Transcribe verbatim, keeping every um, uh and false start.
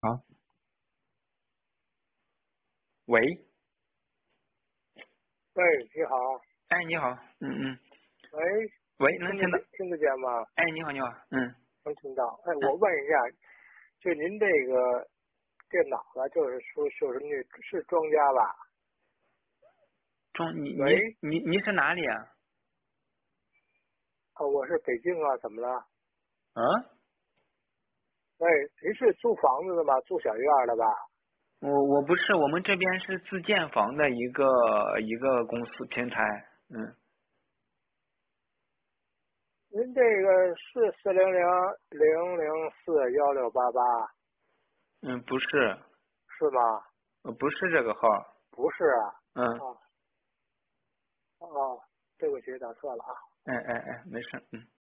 好，喂， 喂，你好。 哎，你好，嗯嗯， 喂， 喂，能听到？ 听得见听得见吗？ 哎，你好，你好，嗯能听到。哎， 嗯， 我问一下，就您这个电脑呢，就是说就是那是庄家吧？ 中，你你喂， 你你是哪里啊？ 啊，我是北京啊，怎么了？ 嗯， 喂，您是租房子的吗？租小院的吧？ 我我不是，我们这边是自建房的一个一个公司平台，嗯您这个是四零零零零四幺六八八嗯，不是， 是吗？ 呃不是这个号， 不是啊。 嗯， 哦哦，对不起，打错了啊。 哎哎哎，没事，嗯。